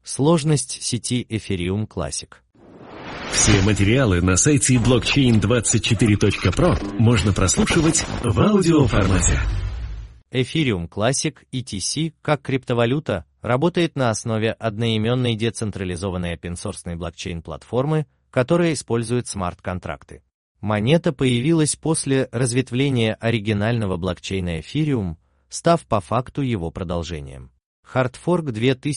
Сложность сети Ethereum Classic. Все материалы на сайте blockchain24.pro можно прослушивать в аудиоформате. Ethereum Classic ETC, как криптовалюта, работает на основе одноименной децентрализованной опенсорсной блокчейн-платформы, которая использует смарт-контракты. Монета появилась после разветвления оригинального блокчейна Ethereum, став по факту его продолжением. Хардфорк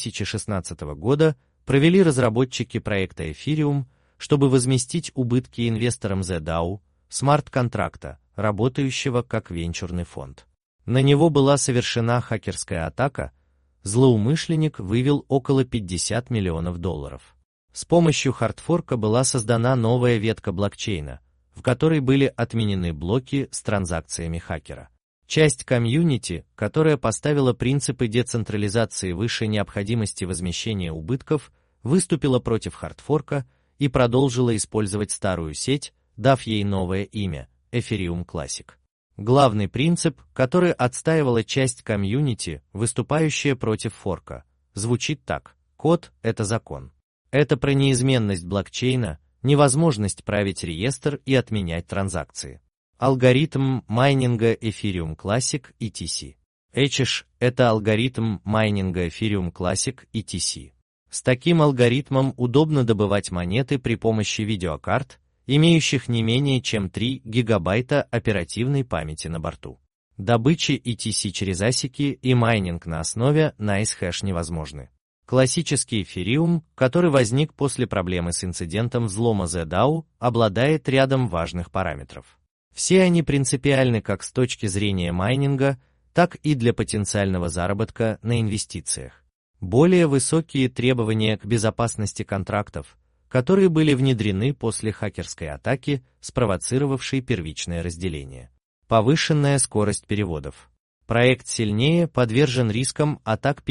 2016 года провели разработчики проекта Ethereum, чтобы возместить убытки инвесторам ZDAO, смарт-контракта, работающего как венчурный фонд. На него была совершена хакерская атака, злоумышленник вывел около $50 миллионов. С помощью хардфорка была создана новая ветка блокчейна, в которой были отменены блоки с транзакциями хакера. Часть комьюнити, которая поставила принципы децентрализации выше необходимости возмещения убытков, выступила против хардфорка и продолжила использовать старую сеть, дав ей новое имя – Ethereum Classic. Главный принцип, который отстаивала часть комьюнити, выступающая против форка, звучит так: код – это закон. Это про неизменность блокчейна, невозможность править реестр и отменять транзакции. Алгоритм майнинга Ethereum Classic ETC. Эчиш – это алгоритм майнинга Ethereum Classic ETC. С таким алгоритмом удобно добывать монеты при помощи видеокарт, имеющих не менее чем 3 гигабайта оперативной памяти на борту. Добыча ETC через асики и майнинг на основе NiceHash невозможны. Классический Ethereum, который возник после проблемы с инцидентом взлома ZDAO, обладает рядом важных параметров. Все они принципиальны как с точки зрения майнинга, так и для потенциального заработка на инвестициях. Более высокие требования к безопасности контрактов, которые были внедрены после хакерской атаки, спровоцировавшей первичное разделение. Повышенная скорость переводов. Проект сильнее подвержен рискам атак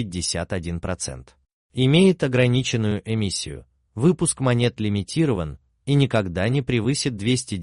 51%. Имеет ограниченную эмиссию. Выпуск монет лимитирован и никогда не превысит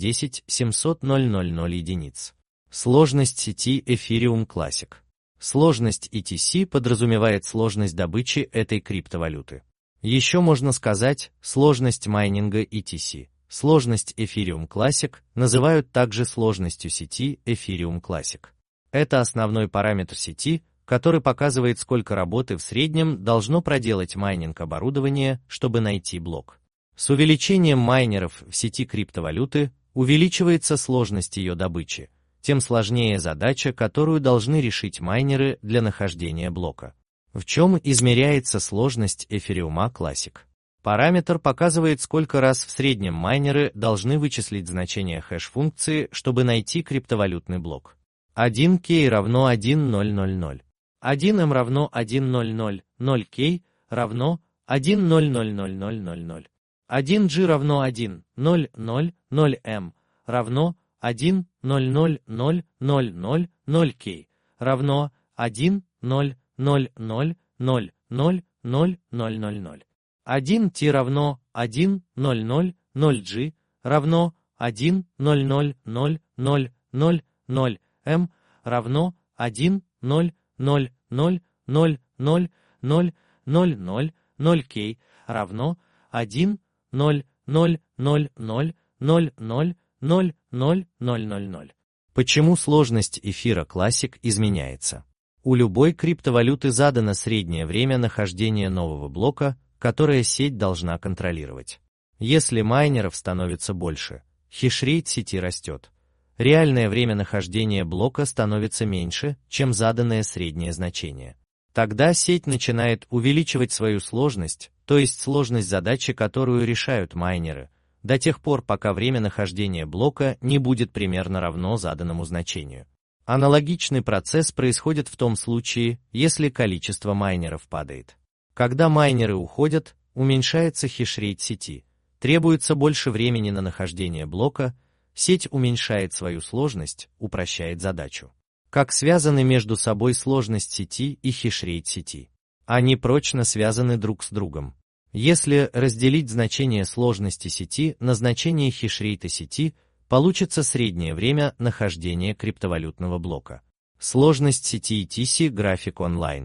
210-700-000 единиц. Сложность сети Ethereum Classic. Сложность ETC подразумевает сложность добычи этой криптовалюты. Еще можно сказать сложность майнинга ETC. Сложность Ethereum Classic называют также сложностью сети Ethereum Classic. Это основной параметр сети, который показывает, сколько работы в среднем должно проделать майнинг оборудования, чтобы найти блок. С увеличением майнеров в сети криптовалюты увеличивается сложность ее добычи, тем сложнее задача, которую должны решить майнеры для нахождения блока. В чем измеряется сложность Ethereum Classic? Параметр показывает, сколько раз в среднем майнеры должны вычислить значение хэш-функции, чтобы найти криптовалютный блок. 1K равно 1,000. 1M равно 1,000, 0K равно 1,00000. 1G равно 1, 0, 0, 0M равно 1, 0, 0, 0, 0, 0, 0K равно 1, 0, 0, 0, 0, 0, 0, 0, 0, 0. 1T равно 1, 0, 0, 0G равно 1, 0, 0, 0, 0, 0, 0, M равно 1, 0, 0, 0, 0, 0, 0, 0, 0, 0K равно 1, 0, 0, 0, 0, 0, 0, 0, 0, 0, 0, 0. Почему сложность эфира Classic изменяется? У любой криптовалюты задано среднее время нахождения нового блока, которое сеть должна контролировать. Если майнеров становится больше, хешрейт сети растет. Реальное время нахождения блока становится меньше, чем заданное среднее значение. Тогда сеть начинает увеличивать свою сложность, то есть сложность задачи, которую решают майнеры, до тех пор, пока время нахождения блока не будет примерно равно заданному значению. Аналогичный процесс происходит в том случае, если количество майнеров падает. Когда майнеры уходят, уменьшается хешрейт сети, требуется больше времени на нахождение блока, сеть уменьшает свою сложность, упрощает задачу. Как связаны между собой сложность сети и хешрейт сети? Они прочно связаны друг с другом. Если разделить значение сложности сети на значение хешрейта сети, получится среднее время нахождения криптовалютного блока. Сложность сети ETC график онлайн.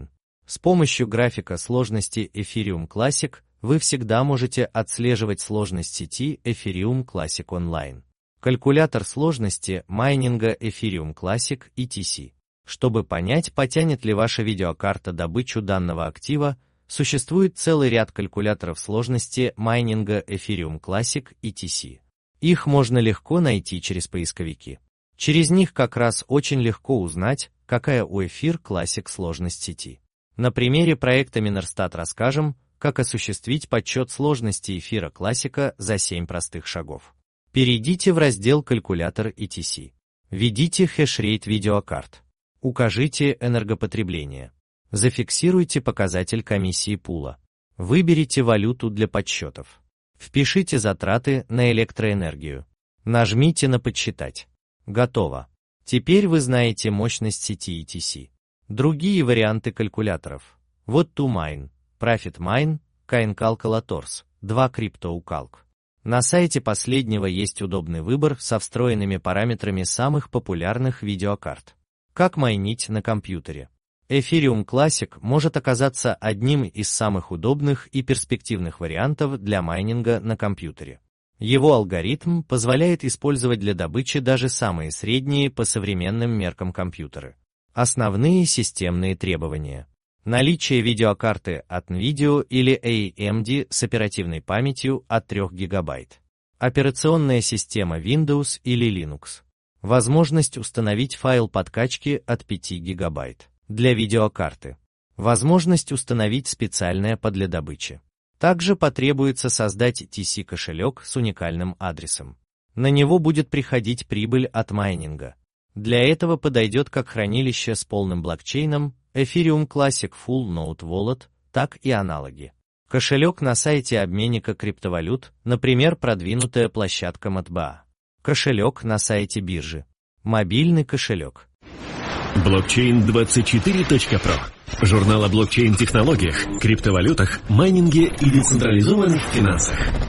С помощью графика сложности Ethereum Classic вы всегда можете отслеживать сложность сети Ethereum Classic Online. Калькулятор сложности майнинга Ethereum Classic ETC. Чтобы понять, потянет ли ваша видеокарта добычу данного актива, существует целый ряд калькуляторов сложности майнинга Ethereum Classic ETC. Их можно легко найти через поисковики. Через них как раз очень легко узнать, какая у Ether Classic сложность сети. На примере проекта Minerstat расскажем, как осуществить подсчет сложности эфира классика за 7 простых шагов. Перейдите в раздел «Калькулятор ETC». Введите хешрейт видеокарт. Укажите энергопотребление. Зафиксируйте показатель комиссии пула. Выберите валюту для подсчетов. Впишите затраты на электроэнергию. Нажмите на «Подсчитать». Готово. Теперь вы знаете мощность сети ETC. Другие варианты калькуляторов. Вот ToMine, ProfitMine, CoinCalculators, 2 CryptoCalc. На сайте последнего есть удобный выбор со встроенными параметрами самых популярных видеокарт. Как майнить на компьютере? Ethereum Classic может оказаться одним из самых удобных и перспективных вариантов для майнинга на компьютере. Его алгоритм позволяет использовать для добычи даже самые средние по современным меркам компьютеры. Основные системные требования. Наличие видеокарты от NVIDIA или AMD с оперативной памятью от 3 ГБ. Операционная система Windows или Linux. Возможность установить файл подкачки от 5 ГБ. Для видеокарты. Возможность установить специальное под для добычи. Также потребуется создать ETC-кошелек с уникальным адресом. На него будет приходить прибыль от майнинга. Для этого подойдет как хранилище с полным блокчейном, Ethereum Classic Full Node Wallet, так и аналоги. Кошелек на сайте обменника криптовалют, например, продвинутая площадка MatBA. Кошелек на сайте биржи. Мобильный кошелек. Blockchain24.pro. Журнал о блокчейн-технологиях, криптовалютах, майнинге и децентрализованных финансах.